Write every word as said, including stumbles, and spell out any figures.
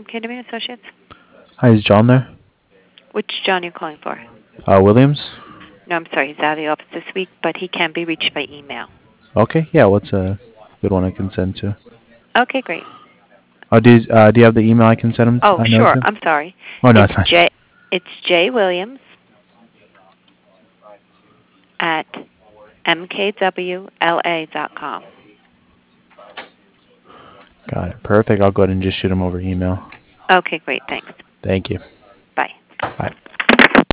Catering Associates. Hi, is John there? Which John are you calling for? Uh, Williams? No, I'm sorry. He's out of the office this week, but he can be reached by email. Okay, yeah, what's a good one I can send to? Okay, great. Oh, do you, uh, do you have the email I can send him? Oh, I know sure. to? I'm sorry. Oh, no, It's it's fine. J. It's J Williams at m k w l a dot com. Got it. Perfect. I'll go ahead and just shoot him over email. Okay, great. Thanks. Thank you. Bye. Bye.